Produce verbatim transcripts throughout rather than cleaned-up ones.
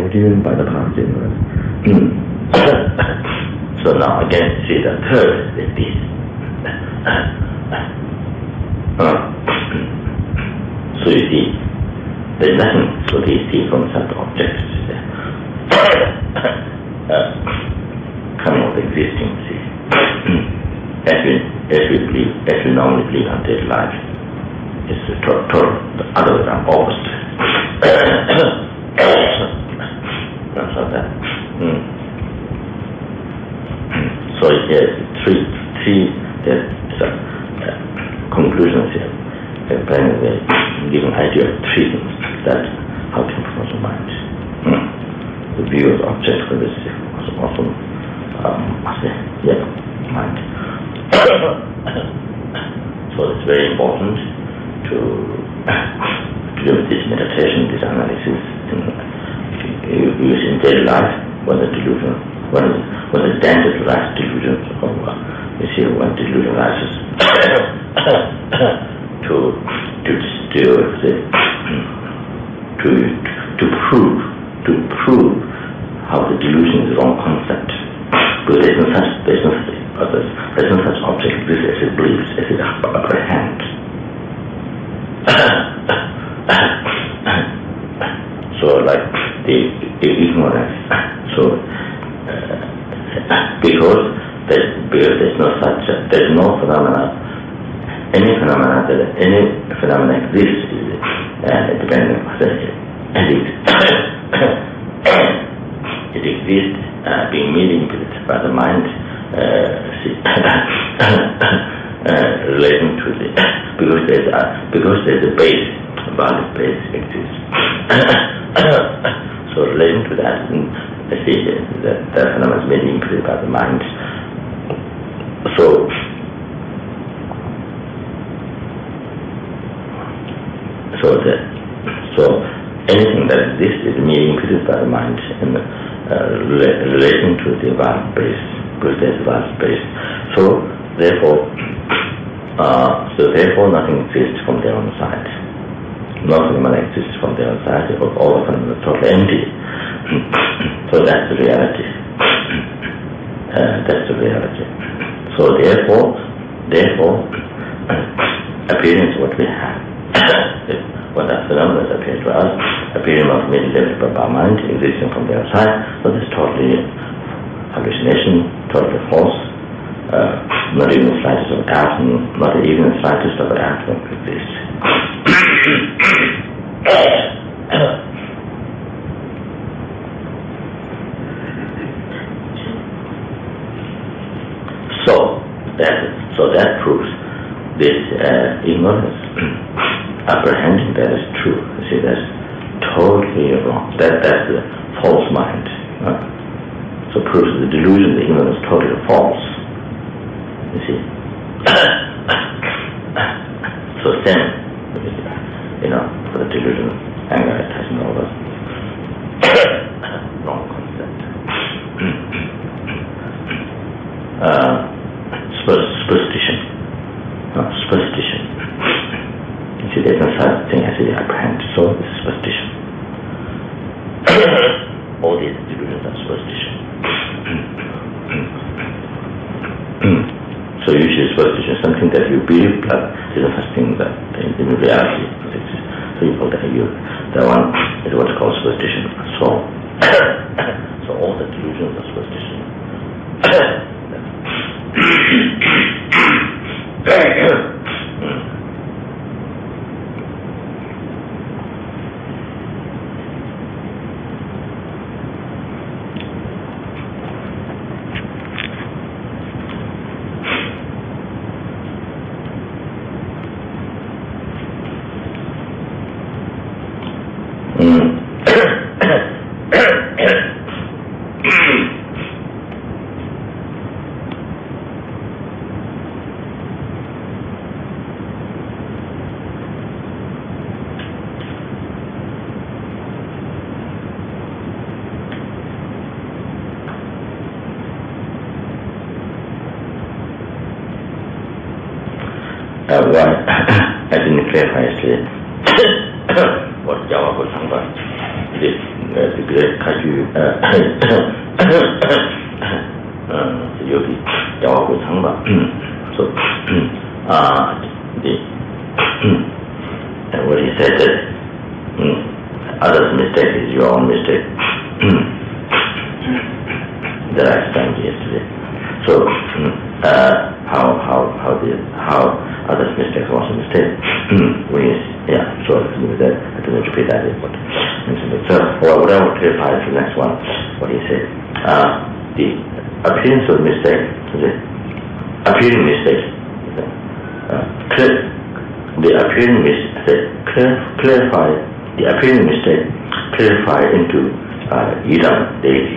given by the past universe. So now again, see the third is this. Uh, so you see, there's nothing so they see from such objects uh, coming out existing. See, as we as we believe, as we normally believe until life, it's the total the other way around, opposite. So that. Mm. So here's three three there's uh, uh, conclusions here. Apparently giving idea of three things that how can force the mind. Mm. The view of the object for this was also um I say, yeah, mind. So it's very important to to do this meditation, this analysis in, use in daily life when the delusion when when the danger to rise delusion or uh, you see when delusion rises to to still to to prove to prove how the delusion is wrong concept. But there is no such there is no such there is no such object this as it believes, as it apprehends. So like the, the ignorance. So uh, because there because there's no such uh, there's no phenomena. Any phenomena that any phenomena exists is uh, depending on the it, it exists uh, being manipulated by the mind uh, uh, relating to the because there's a because there's a base, a valid base exists. So relating to that, I see that the phenomena is manipulated by the mind. So. So that, so anything that exists is merely imputed by the mind and uh, relating to the vast base, because there's vast base. So therefore, uh, so therefore, nothing exists from their own side. No phenomena exists from their own side. All the phenomena are totally empty. So that's the reality. Uh, that's the reality. So therefore, therefore, appearance what we have. What that phenomena appears to us, appearing of meditated by our mind, existing from the outside, but it's totally hallucination, totally false, uh, not even the slightest of doubt, not even the slightest of doubt won't exist. So that so that proves this uh, ignorance. Apprehending that is true. You see, that's totally wrong. That that's the false mind. Uh, so proves the delusion, the ignorance is totally false. You see. So then, you know, for the delusion, anger, attachment, all that wrong concept. uh, superstition. No, superstition. See, there's no such thing as it apprehend, so it's superstition. All these delusions are superstition. So usually superstition is something that you believe, but it's the first thing that in reality exists. So you call that you, that one is what's called superstition. So, so all the delusions are superstition. Uh, one, I didn't clarify yesterday what Java was talking about. This, uh, the 그래 가지고 어 여기 야하고 상관 so uh the and what he said that um, others' mistake is your own mistake that I explained yesterday. So uh, how how how the how others' mistakes was a mistake. when you, yeah, so that I don't repeat that. But so well, what I will clarify is the next one. What he said, uh, the appearance of mistake, the appearing mistake, uh, clear, the appearing mistake, clear, clarify the appearing mistake, clarify into uh, idam deity.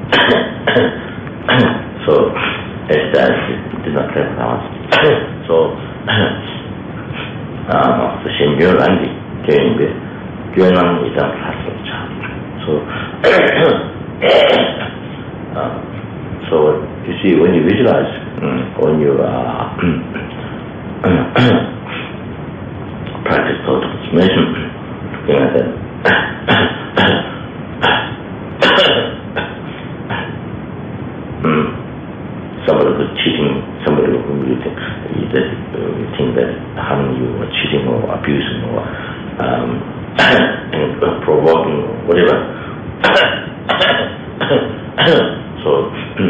So as that did not clarify. So uh, the senior and the doing the Yuan idam hasra. So uh, so you see, when you visualize, when you uh, practice thought transformation, you know that somebody was cheating, somebody whom you think, you think that harming you or cheating or abusing or um, and provoking or whatever. So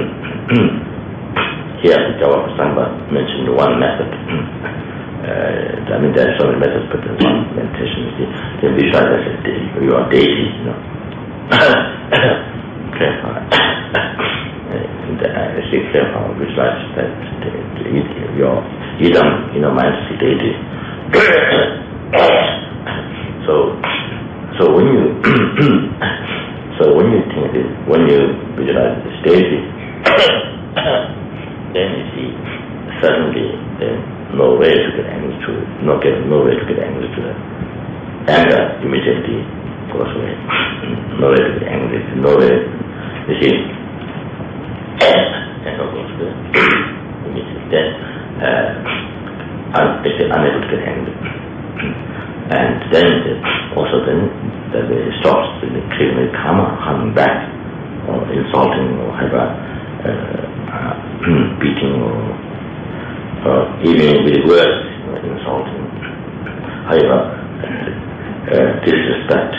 here Jawahar Sangha mentioned one method. uh, I mean there are so many methods, but there's one meditation is the, the visualize as the, your deity, you know. Clarify. And uh, I say clarify, visualize that the, the, your idam, you know, mind's the deity. So so when you so when you think it, when you visualize the deity, then you see suddenly there's no way to get angry to it, no get no way to get angry to it. Anger immediately goes away. No way to get angry, no way, you see, anger goes away. Immediately then uh, they say unable to get angry. And then also then that it stops the creating karma coming back or insulting or whatever, uh, uh, beating or, or even with words, you know, insulting, however, uh, uh, disrespect.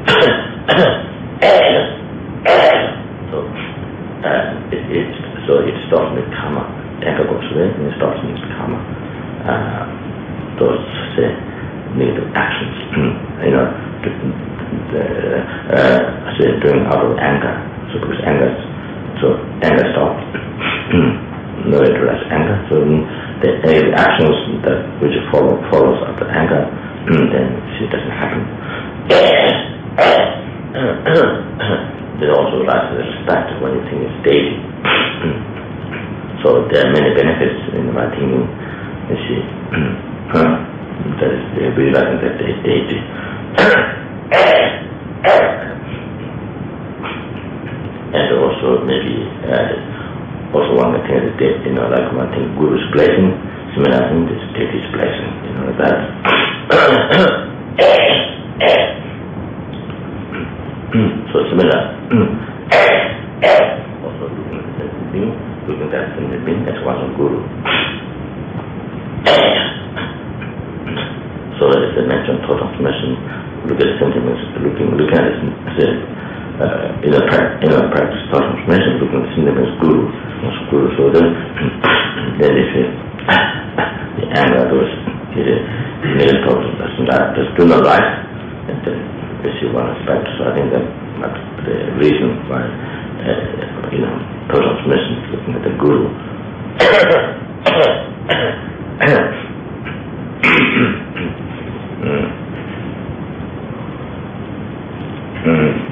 So uh, it, it so it stops with karma. Anger goes away and it stops with karma. Uh, those say negative actions, you know, the, uh, say doing out of anger. So because anger, so anger stops. No way to address anger. So the, the actions that which follow follows after anger, then it doesn't happen. There also lies the respect when you think it's deity. So there are many benefits in my thinking. You see, that is the realizing that they is deity. And also maybe uh, also one can think that, you know, like one thing Guru's blessing, similar thing is deity's blessing, you know, that. So similar. Also looking at the same thing, looking at that same thing as one of Guru. So as I mentioned, thought transformation, look at the sentiments, looking looking at it as a uh, in a pra- in a practice thought transformation, looking at the sentiments Guru, as Guru. So then then they say the anger those the negative thoughts that just do not like, and then receive one respect. So I think that that's the reason why uh, you know thought transformation is looking at the Guru. Mm. Mm.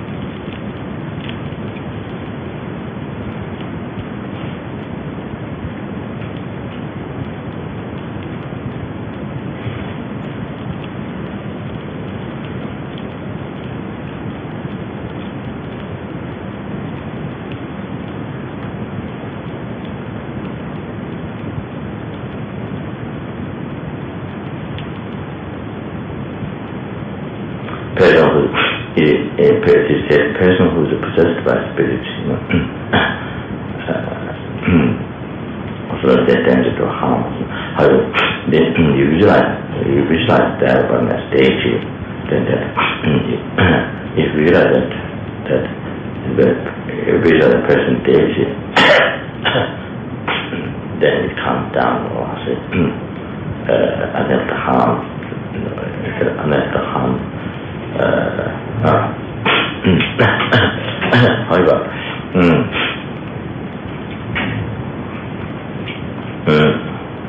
a, a person who is possessed by spirit, you know, uh, so that tends to harm. However, then you visualize, you visualize that one as deity, then that if you realize that that the visual person deity, then it comes down, or say, uh, unless the harm, unless the harm. Uh, uh, however, mm, mm,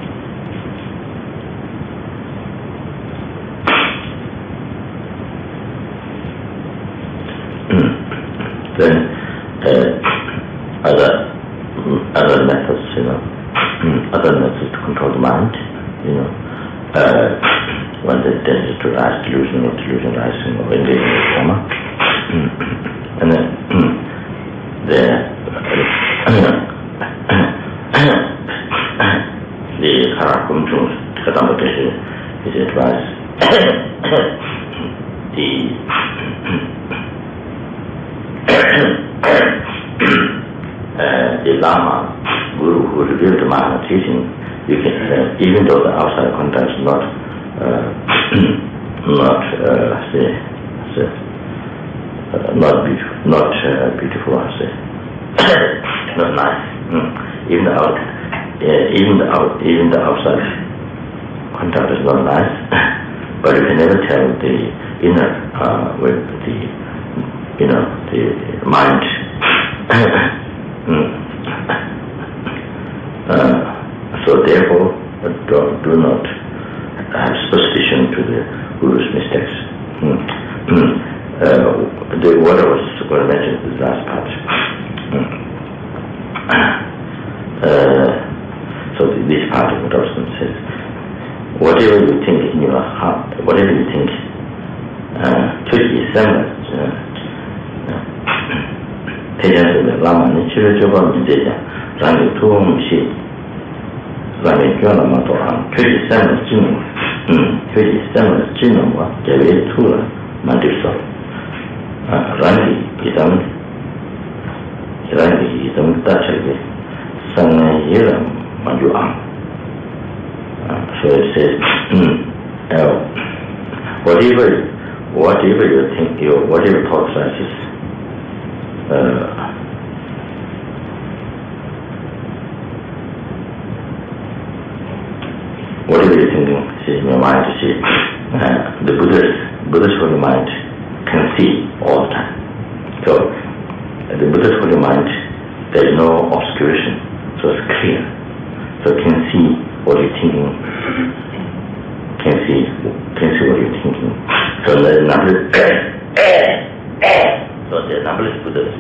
then uh, other other methods, you know, other methods to control the mind, you know, uh, when they tend to rise delusion or delusion rising or engaging in karma, and then the the Karakum Kadambatashi is advised the uh, the Lama Guru who revealed the Mahana teaching, you can, uh, even though the outside context is not uh, not uh, say, say uh, not beautiful, not uh, beautiful, I say, not nice. Mm. Even the out, uh, even the out, even the outside contact is not nice, but you can never tell the inner uh, with the you know the mind. mm. uh, so therefore, do, do not have suspicion to the Guru's mistakes. Mm. Mm. Uh, the, what I was going to mention is the last part. Mm. Uh, so this part of what I was going to say is, whatever you think in your heart, whatever you think, to be similar. 推荐是的，那么你其实就把你这讲，让你通气，让你觉得嘛多啊，推起三个技能，嗯，推起三个技能嘛，这为出了蛮对手，啊，让你一种，让你一种大起的，三个一人蛮就啊，啊，所以是，嗯，呃 ，whatever whatever you think, you whatever thought processes. Uh, whatever you're thinking, see in your mind, you see, uh, the Buddhist, Buddhist holy mind can see all the time. So, uh, the Buddhist holy mind, there is no obscuration, so it's clear. So it can see what you're thinking, can see, can see what you're thinking. So the number, so the numberless Buddhas,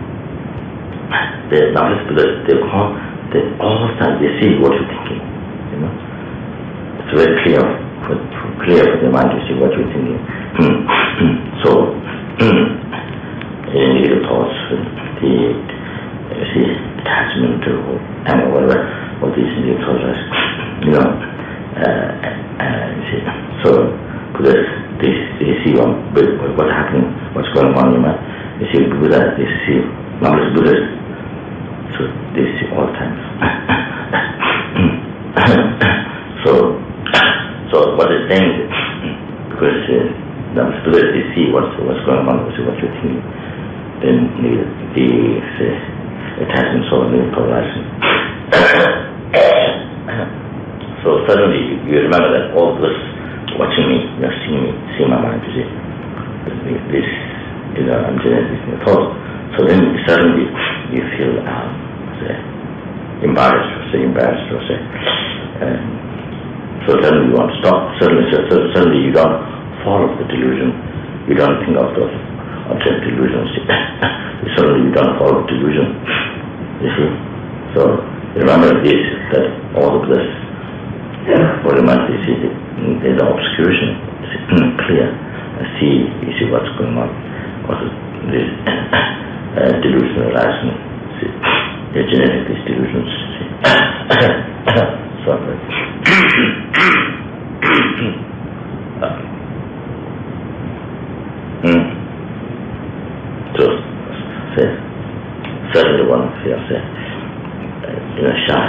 the numberless Buddhas, they all, they all the time they see what you're thinking. You know, it's very clear for, for clear for the mind to see what you're thinking. So, any negative thoughts, the you see attachment to and whatever, all these negative thoughts, you know, uh, uh, you see. So Buddhas, they they see what what's happening, what's going on in your mind. You see Buddha, they see numberless Buddhas, so they see all the time. so, so what they're saying is, because uh, numberless Buddhas, they see what's what's going on, they see what you're thinking, then the, the uh, attachment, so the polarization. So suddenly you remember that all this watching me, you're seeing me, seeing my mind, you see, this. You know, I'm generating a thought. So then suddenly you feel um, say, embarrassed, or say embarrassed, or say, um, so suddenly you want to stop. Suddenly, so, so suddenly you don't follow the delusion. You don't think of those object delusions. Suddenly you don't follow delusion. You see. So remember this: that all of this, for the mind, you see, there's an obscuration. It's clear. See, you see what's going on. What is this uh, delusion arising? See, they generate these delusions. See. so, uh, mm. say, certainly one feels, say, you know, shy,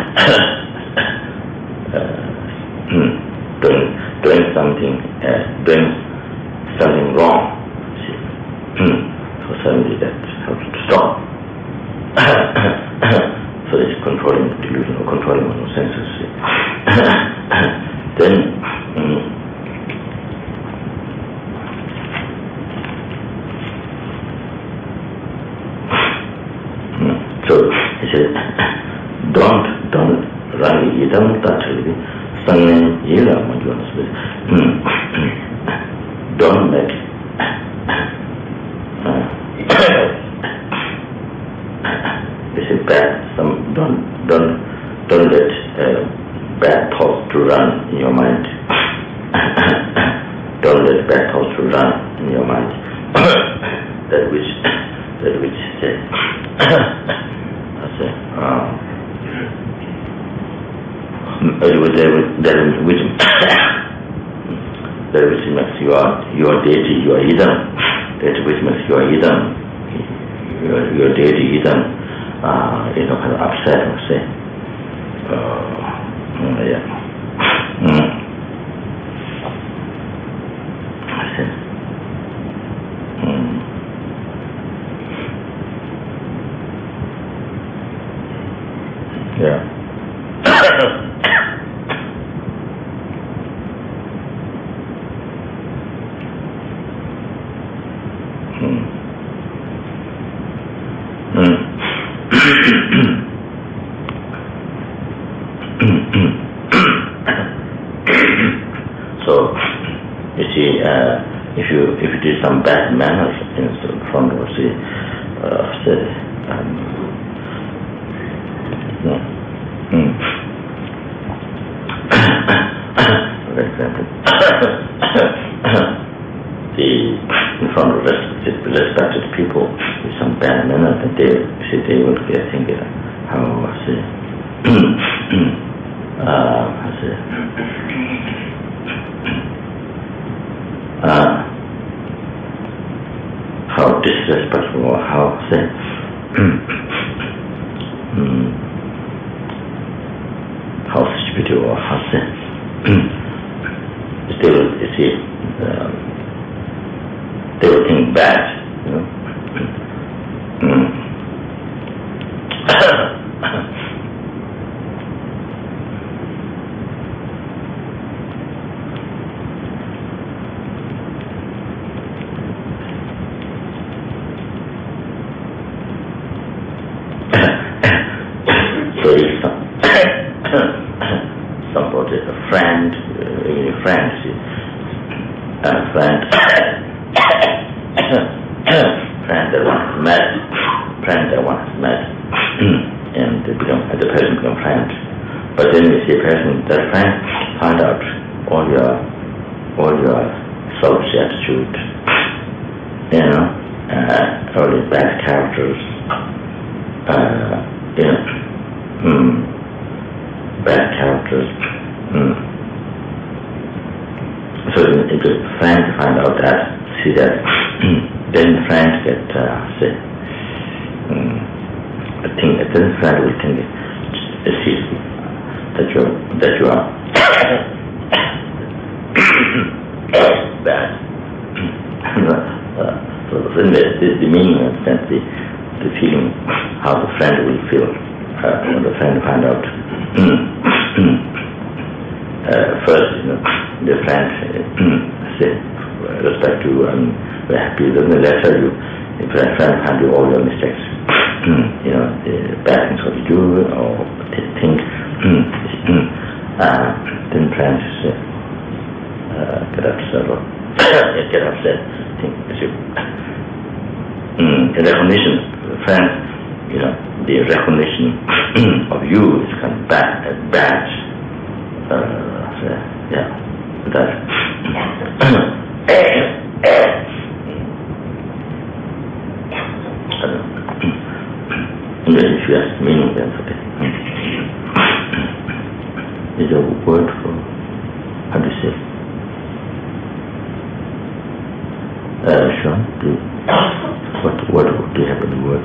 uh, doing doing something, uh, doing something wrong. See, so suddenly that helps to stop. So it's controlling the delusion or controlling one's senses. See. Then. Um, So he says, don't don't run idam tatali sangen ila majunas. Don't make this is bad. Some don't don't don't let uh, bad thoughts to run in your mind. Don't let bad thoughts to run in your mind. that which that which says. Uh, that which that which makes your your deity your idam, that which makes your idam your your deity idam, uh, you know, kind of upset or say, uh, yeah. Mm. I see. Mm. Yeah. hmm. Hmm. So, you see, uh, if you if you did some bad manners in front of the, uh, say, um, Mm. For example, the in front of respected people with some bad manners, and they see they will get thinking how I say, uh, I say, uh, how disrespectful or how say. mm. How stupid or how they will, you see, um, they will think bad, you know. Mm. So if some somebody, a friend, uh, a friend, see, a friend, friend that one has met, friend that one has met, and they become, the person become friend. But then you see a person, that friend, find out all your, all your selfish attitude, you know, uh, all your bad characters, uh, you know, hmm. bad characters. Mm. So if the friends find out that, see that, then friends get, uh, say, um, I think, then friend will think, see, that you that you are bad. uh, so then the, the, the meaning of sense, the, the feeling, how the friend will feel uh, when the friend find out. Uh, first, you know, the friends uh, say, respect you and we're happy. Then later, you, if a friend find you all your mistakes, you know, the bad things what you do or think, uh, then friends say, uh, get upset or get upset. Think, you, the recognition, friends, you know, the recognition of you is kind of bad, bad. Uh, so, yeah, that. And then if you ask meaning, then okay. Is a word for, how do you say? Uh, Sean, please. what what do you have in the word?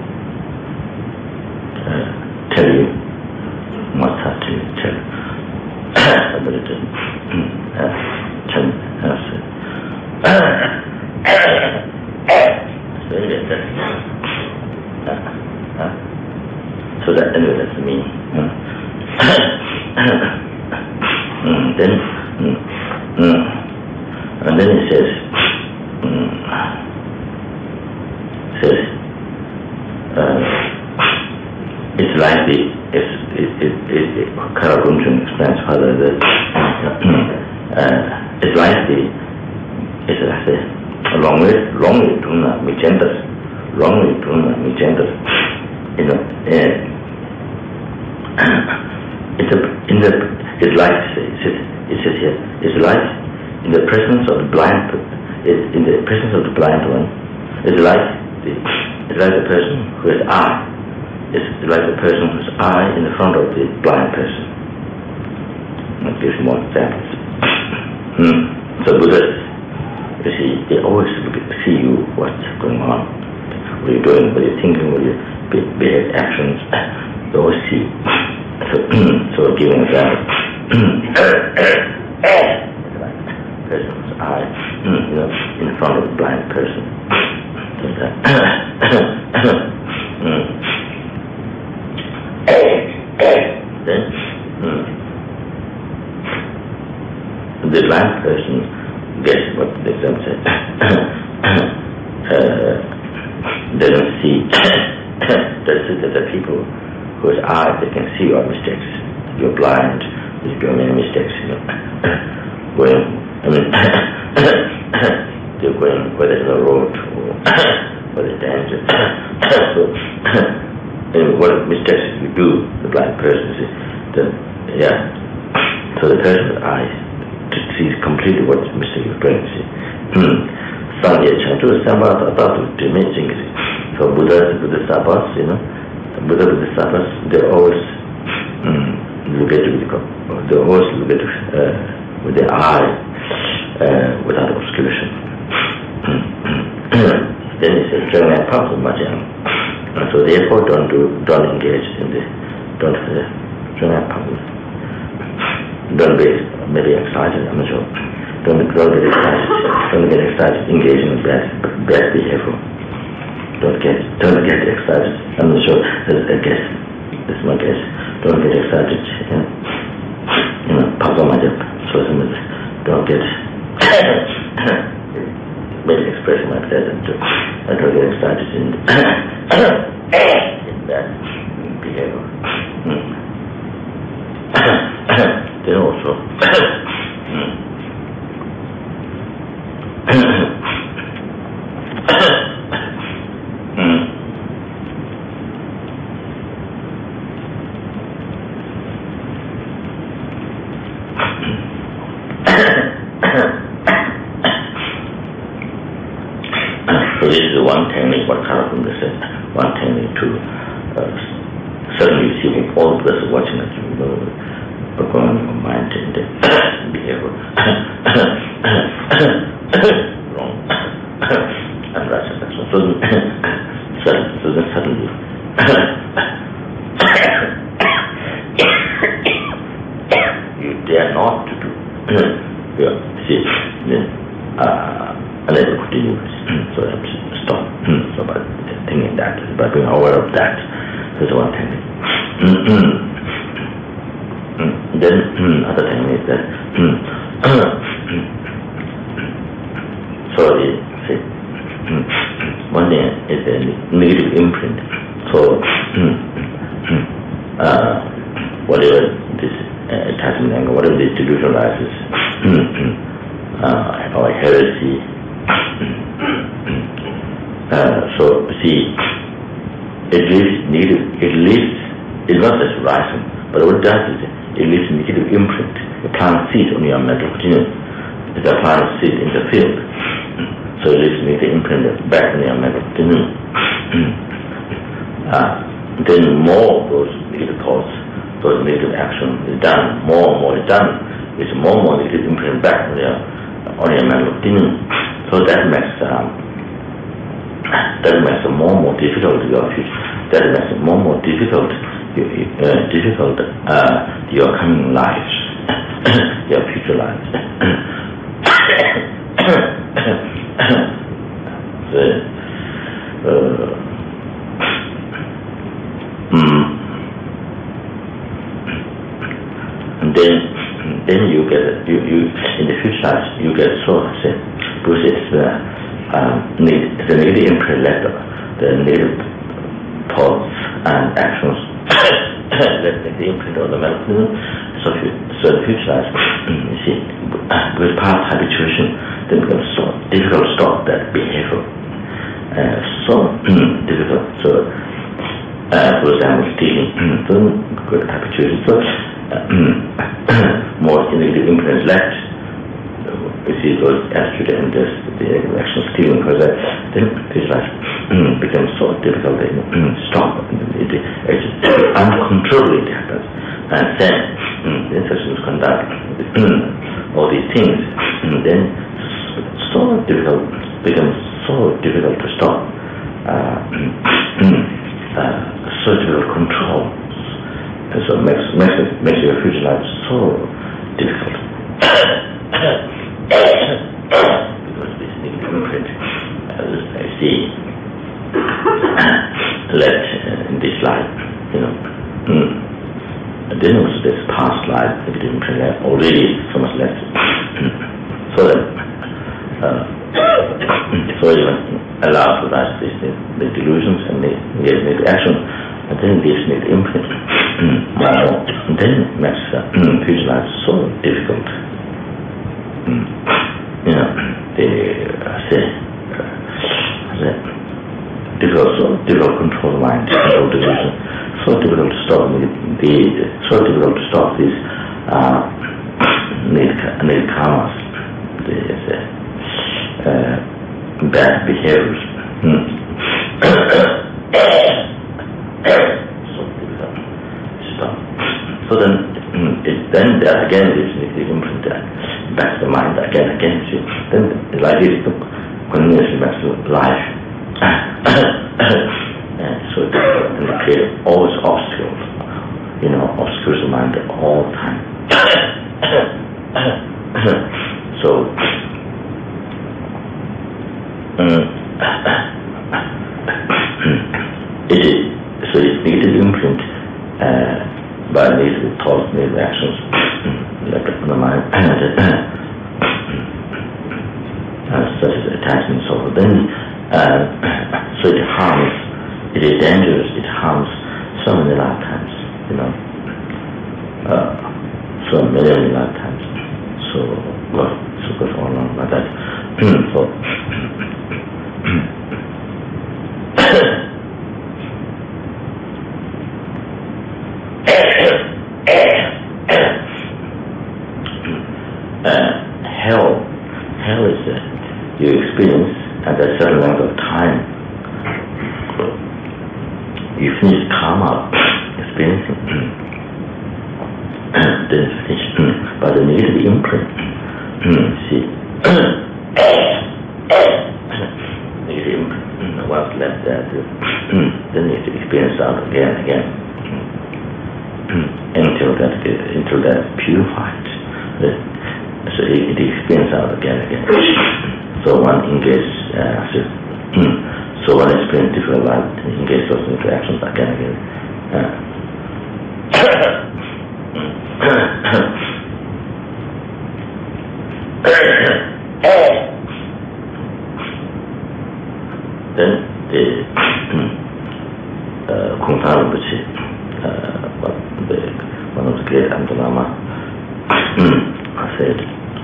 Uh, tell you what's happening. Tell you. But it doesn't. Uh, tell me. So anyway, that's, uh, uh, so that anyway, that's the meaning. Uh, mm, then, mm, mm, and then it says, mm, says, uh, it's like the, it's, it, it, it, it Carl Gundren explains further that uh, it's like the, it's like the long way, long way to not be gentle, long way to not be gentle, you know, uh, it's a, in the, it's like, it says, it says here, it's like in the presence of the blind, it, in the presence of the blind one, it's like the, it's like the person who has eye. It's like the person whose eye in the front of the blind person. I'll give you more examples. mm. So Buddhists, you see, they always see you what's going on, what you're doing, what you're thinking, what you behave, actions. They always see. So, so giving example, like the person whose eye, you know, in front of the blind person. So that. mm. Then hmm, the blind person gets what the example says. uh, they don't see. That's that the people whose eyes they can see your mistakes. You're blind. There's been many mistakes. You know, going. I mean, you're going where there's no road or where there's danger. So. And what mistakes you do, the blind person, see, then, yeah. So the person's eyes sees completely what mistake you're doing, see. Sangye Chantu, Sambhata, Tatu, Dimension, see. So Buddha, Buddha Sabhas, you know, Buddha, Buddha Sabhas, they always mm, look at you, they always look at you uh, with their eye, uh, without obscuration. Then he says, Jangna Papa Majang. So therefore, don't do, don't engage in this. Don't, uh, don't have problems. Don't be maybe excited. I'm not sure. Don't, don't get excited. Don't get excited. Engage in bad, bad behavior. Don't get, don't get excited. I'm not sure. I guess that's my guess. Don't get excited. You know, you know, Papa Majap. So don't get. Maybe express my pleasure to I don't get excited in, in that behavior. Mm. Then also mm. So this is one technique, what Karapunda said, one technique to uh, suddenly see all of us watching at you, you know, going on your mind and the behavior. Wrong. And right, so suddenly, suddenly, so then suddenly, you dare not to do. Yeah, see, then, uh, unable to continue. So I stop. So by thinking that, by being aware of that, is one technique. Then other technique is that so the see, one thing is the negative imprint. So uh, whatever this uh, attachment angle, whatever this delusion arises, uh, or heresy. Uh, so see, it leaves negative. It leaves. It's not just rising, but what it does is it leaves negative imprint. The plant seed on your mental continuum. The plant seed in the field, so it leaves negative imprint back in your mental continuum. uh, then more of those negative thoughts, those negative actions is done. More and more is done. It's more and more negative imprint back on your on your mental continuum. So that makes um, that makes it more and more difficult your future. That makes it more and more difficult uh, difficult uh, your coming lives, your future lives. the, uh, mm, and then then you get you, you in the future lives you get so upset because it's the uh, need, the negative imprint left the negative thoughts and actions left the imprint on the mechanism. So, so the future lives, you see, with past habituation, then becomes so difficult to stop that behavior. Uh, so difficult. So, uh, for example, stealing, so good habituation. So, uh, more negative imprints left. You see those attitude and this, the action stealing, because uh, then future life becomes so difficult to stop. It, it, it uncontrollably happens. And then mm, the sessions conduct all these things, and then so difficult becomes so difficult to stop, uh, uh, so difficult to control, and so makes makes it, makes your future life so difficult because this negative imprint, as I see, left uh, in this life, you know. Mm. And then also this past life, negative imprint already so much less. So that uh, so you allow for that this the delusions and the negative action, and then this negative imprint more, and then makes uh, future life so difficult. Mm. You know, the uh, say uh, the difficult, so difficult to control the mind, control delusion. So difficult to stop the, the so difficult to stop these uh, negative karmas, the uh, bad behaviors. Hmm. So difficult to stop. So then, it, then there again this negative imprint back to the mind again again. See, then like this continuously back to life. And so difficult, and they create always obstacles, you know, obscures the mind all the time. so, um, it is so it's negative imprint uh, by negative thoughts, negative actions, left on the mind, uh, such as attachment. So then, uh, so it harms. It is dangerous, it harms so many lifetimes, you know, uh, so many, many lifetimes. So, well, so goes on and on like that. so, uh, hell, hell is uh, you experience at a certain length of time. You finish karma experiencing, then finish by the negative imprint. See, negative imprint. Once left that, then you experience out again and again until that until that purified. So it, it experiences out again and again. So one engages. Uh, so, So one experience different life, engage those interactions again and again. Uh. then the uh, Kung Tao Rinpoche, uh, the, one of the great Amdo Lama, said,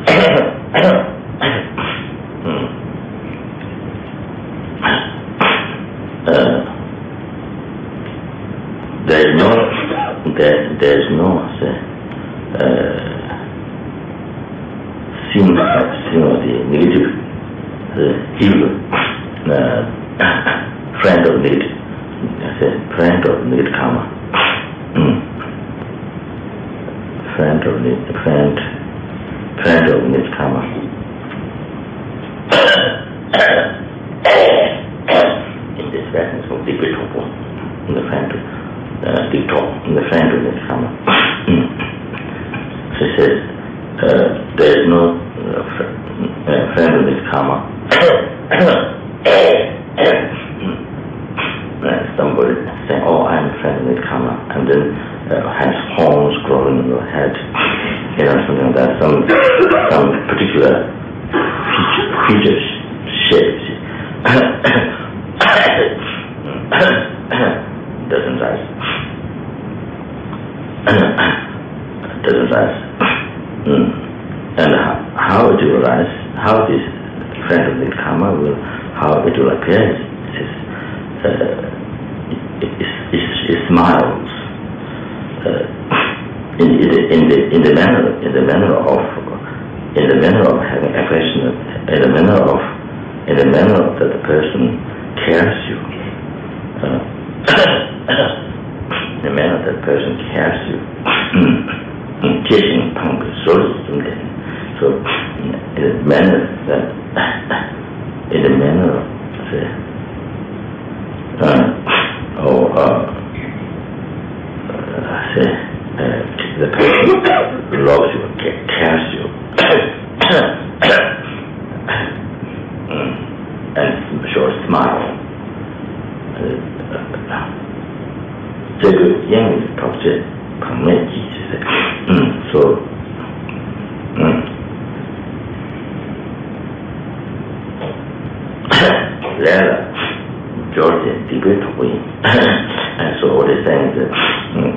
Uh, there is no, there, there is no uh, sin, sin of the negative, uh, evil, uh, friend of negative, uh, friend of negative karma, mm. friend of negative, friend, friend of negative karma. the friend to uh, deep talk, the friend to this Karma. She says, uh, there is no uh, fr- uh, friend of this Karma. Somebody saying, oh, I'm a friend of this Karma, and then uh, has horns growing in your head, you know, something like that, some, some particular feature, features, shapes. Doesn't rise. Doesn't rise. Mm. And how, how it will rise, how this friend of the Karma will, how it will appear, is, uh, it, it, it, it smiles uh, in, in, the, in the in the manner in the manner of in the manner of having affection, in the manner of in the manner that the person cares you. Uh, in the manner that the person cares you. So in the manner that in the manner say uh, or uh, uh, say uh, the person loves you, cares you, and shows a smile. 这个英语考试旁边记是嗯说嗯来了 George debate win and so what is saying is mm,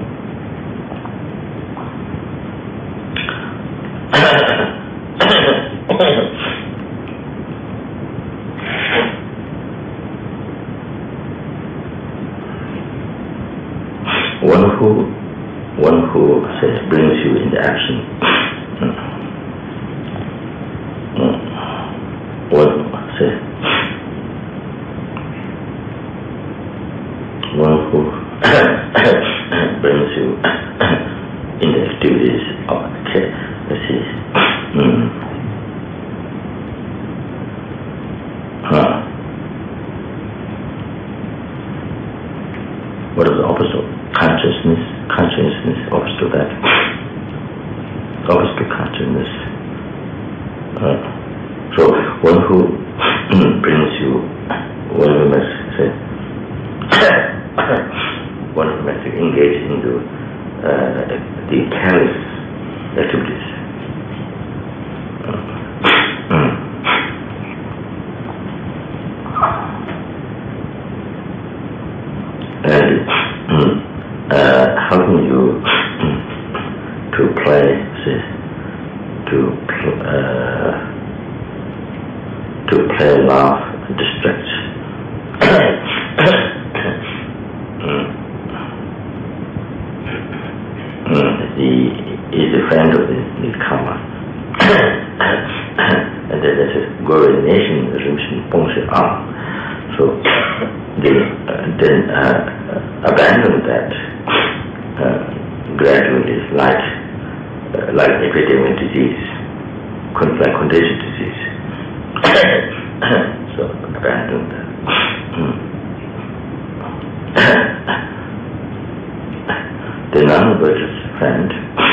one who one who says brings you into action. Mm. Mm. One say one who brings you into activities of okay, let's see. Mm. Huh. What is the opposite? Consciousness, consciousness opposite to that, opposite to consciousness. Uh, so one who brings you, one who must say, one who must engage into uh, the careless activities. Uh, mm. And mm, Uh, helping you to play, see, to uh, to play, laugh, distract. mm. Mm. He is a friend of the, the Karma. And then there's a coordination, on. So they uh, then uh, abandon that. Uh, gradually, like uh, like epidemic disease, like contagious disease. So abandon that. The non-virtuous friend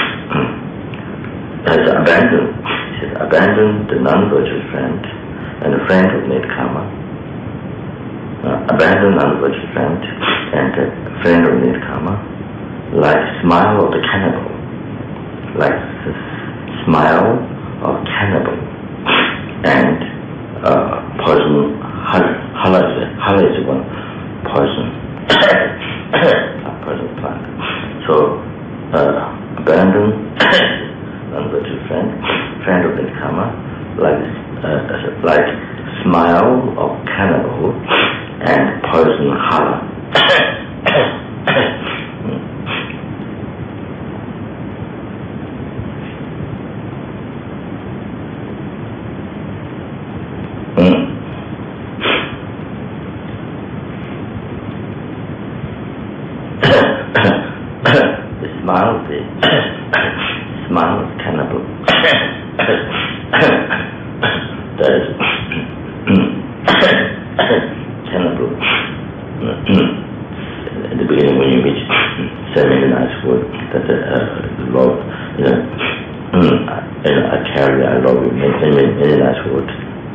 has abandoned. He says, abandon the non-virtuous friend and the friend of made karma. Uh, abandon non-virtuous friend and the friend of made karma. Like smile of the cannibal, like the smile of cannibal, and uh, poison, hala is one poison, a poison plant. So uh, abandon non-virtuous friend, friend of the karma, like uh, like smile of cannibal and poison hala. Smile, the smile of cannibal. That is cannibal. The say many nice words. That uh, Lord, you know, mm, you know, I carry, I love you, many, many, many nice words.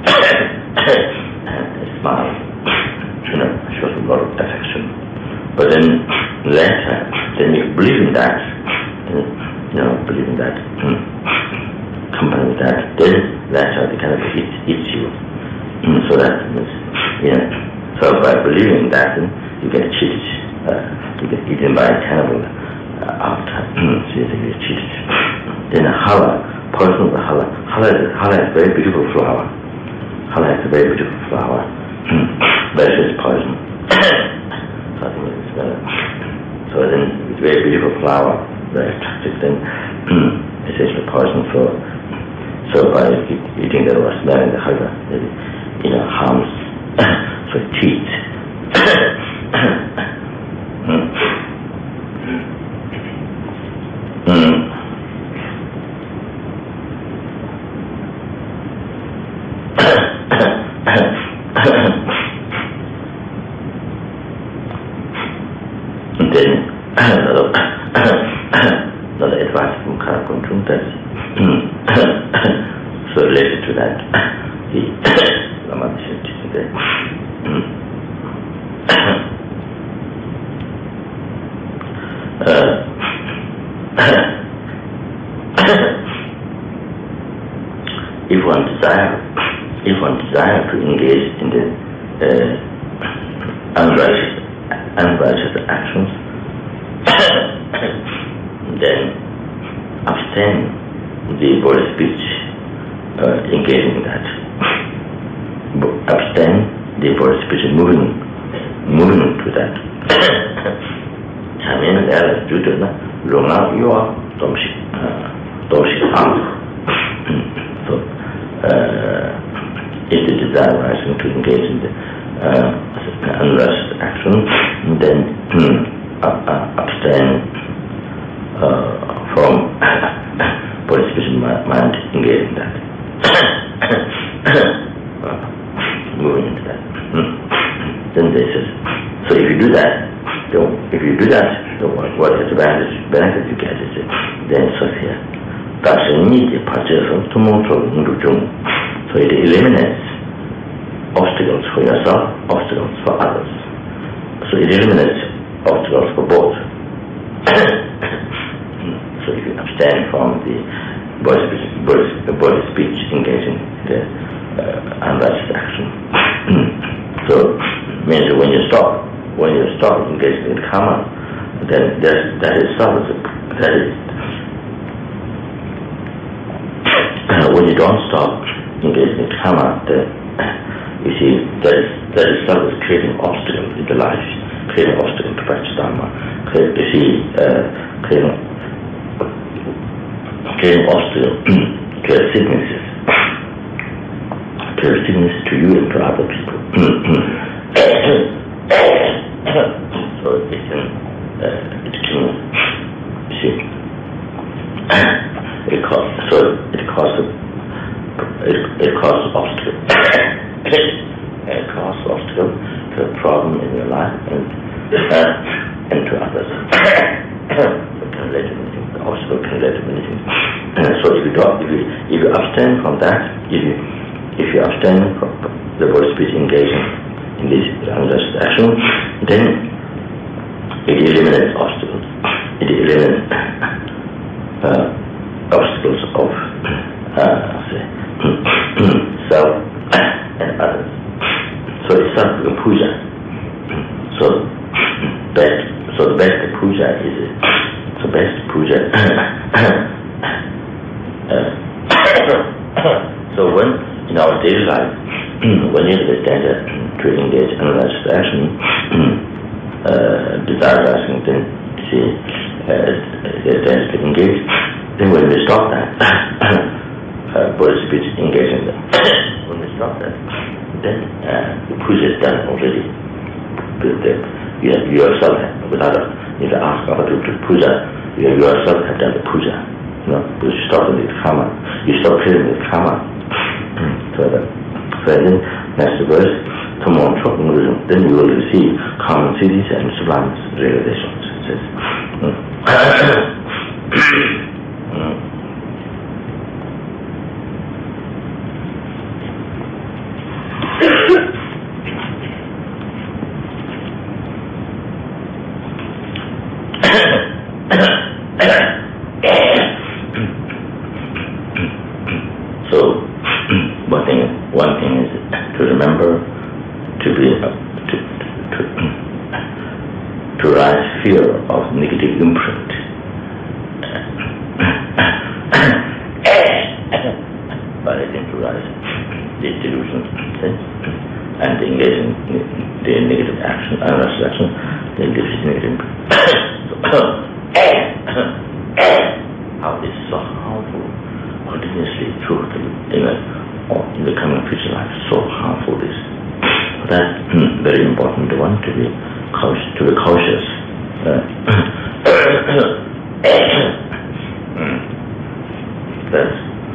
And a smile, you know, shows a lot of affection. But then later, then you believe in that, you know, believe in that, mm, company with that, then later they kind of eat, eat you. Mm, so that means, you know, so by believing that, you get cheated. Uh, you get eaten by a cannibal uh, after, so you get cheated. Then Hala, poison of the Hala. Hala is, Hala is a very beautiful flower. Hala is a very beautiful flower. But it's poison. So I think it's better. So then it's a very beautiful flower, very attractive. Then it's actually poison. So, so by eating the raw smell in the Hala, it, you know, harms for teeth. mm. Mm. Then another, another advice from Karakuntum that so related to that, he Lama said that uh, if one desire, if one desire to engage in the uh, unrighteous, unrighteous actions, then abstain the body speech uh, engaging in that. Abstain the body speech moving, moving to that. 자면 내가 주도나 롱아 요아 동시 동시 상. So uh, if the desire rising to engage in the uh, unrest action, then uh, uh, abstain uh, from body speech mind engage in that. uh, moving into that. Then this is so if you do that. So if you do that, so what, what is the benefit, benefit you get is then so here. That's a need to so it eliminates obstacles for yourself, obstacles for others. So it eliminates obstacles for both. So if you abstain from the body speech, body, body speech engaging the uh, unrighteous action. So it means that when you stop, when you stop engaging in karma, then that is solid. That is, uh, when you don't stop engaging in karma, then you see that is that is solid creating obstacles in the life, creating obstacles to practice dharma. Create, you see, uh, creating creating obstacles to sicknesses, to sickness to you and to other people. So it can, uh, it can, see, it causes, so it causes, it, it causes obstacle, it causes obstacle to a problem in your life and uh, and to others. It can lead to many things. The obstacle can lead to many things. So if you don't, if you if you abstain from that, if you if you abstain from the body speech engaging in this unrighteous action, then it eliminates obstacles. It eliminates uh, obstacles of uh, say, self and others. So it's not a puja. So best, so the best puja is the best puja. uh, so when in our daily life, when you understand that to engage in unrighteous action, uh, desire action, then see, uh, then to engage, then when we stop that, uh, body speech engaging them. When we stop that, then uh, the puja is done already. The, you, you yourself, without a, you know, ask other people to puja, you yourself have done the puja. You know, you stop with karma. You stop creating with karma. So that, so then next verse, then you will receive common cities and sublime realizations. It says, mm. to rise fear of negative imprint. But I think to rise the delusion and engage in the negative action, unrest action, the negative imprint. How this is so harmful continuously through the, in, a, or in the coming future life, so harmful this. That's very important one to be cautious. To be cautious. Uh, that's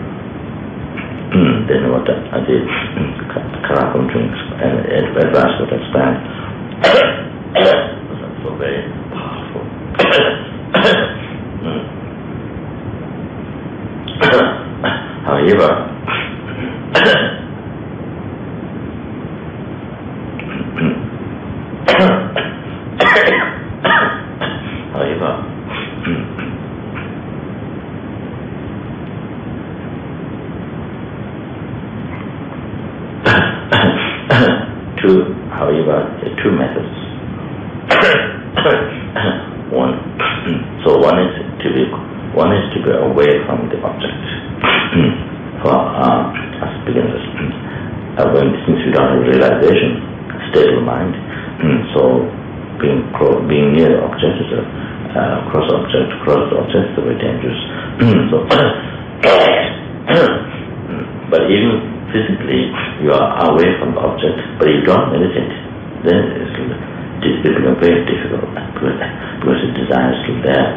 then what the, the Karakam drinks and advanced would expand. That's so very powerful. However, however, two, however, two methods. One, so one is to be, one is to be away from the object. For uh, us beginners, uh, when since we don't have realization, state of mind, so being being near the object is a uh, cross object, cross the object is very dangerous. So, but even physically, you are away from the object, but you don't meditate, then it's, it becomes very difficult because, because the desire is still there.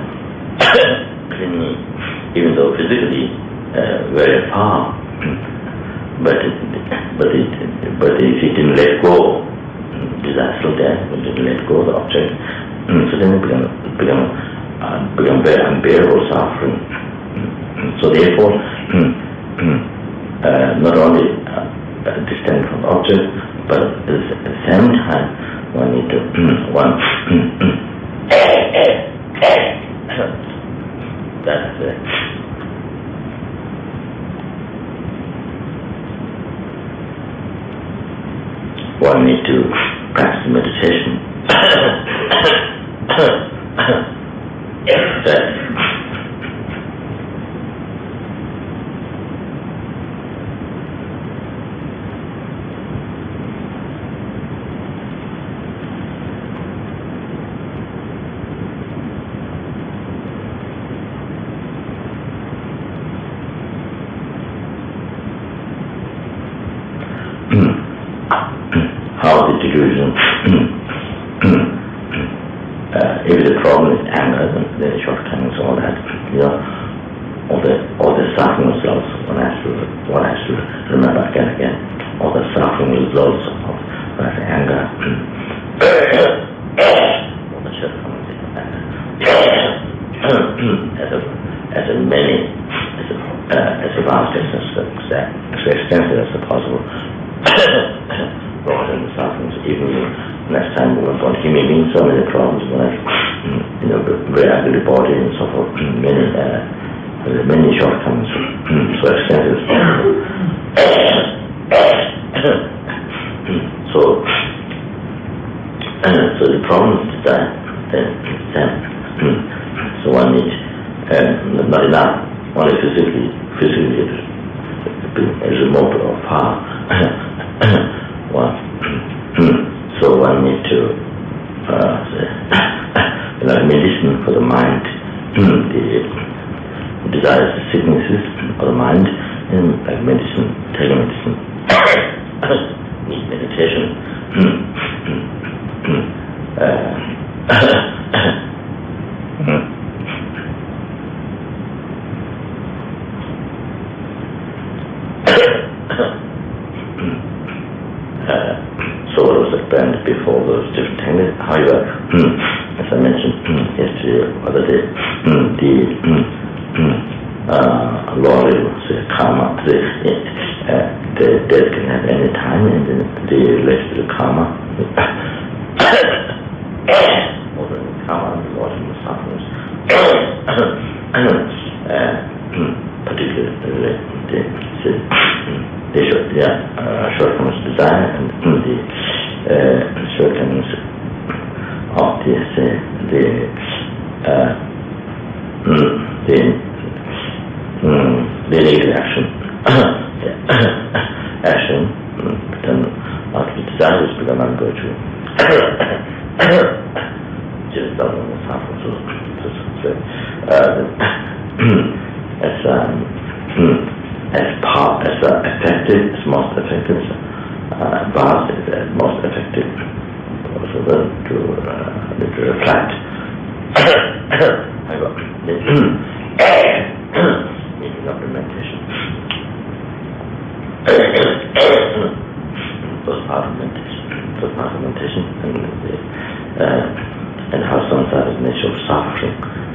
Even though physically uh, very far, but it, but it, but if you didn't let go, desire still there, but didn't let go of the object, so then it become become uh, become very unbearable suffering. So therefore, uh, not only uh, distant from the object, but at the same time one need to one that's uh, one need to practice meditation. That how the delusion, uh, if the problem is anger, then the shortcomings, all that, you know, all the all the suffering results. One has to one has to remember again and again all the suffering results of that anger, all the shortcomings of anger, as a as a many as a uh, as a vast as as extensive as possible. Brought in the sufferings, even next time we went on human beings, so many problems, we have, you know, very ugly body and so forth, many, uh, many shortcomings, so extensive. so, uh, so the problem is that, then, then, so one needs, uh, not enough, only physically, physically, is remote or far. One, so one need to uh, like medicine for the mind, the desires, the sicknesses of the mind, and like medicine, taking medicine, need meditation. uh, So what was explained before those different techniques. However, as I mentioned yesterday, other day, the uh, law of the karma, the, uh, the death can have any time, and then the related to the karma, or the karma, the law of the sufferings, uh, particularly the, the They should, yeah, uh, shortcomings of desire and the uh, shortcomings of the, say, the uh, mm, the mm, the negative action action mm, then after desire has become unvirtue. Just doesn't suffer. So, so uh, as um, as part as uh, effective, as most effective, uh, vast is uh, most effective. Also, then to uh, to reflect. I got making up the meditation. Was part of meditation. Was part of meditation, and the, uh, and how samsara is nature of suffering.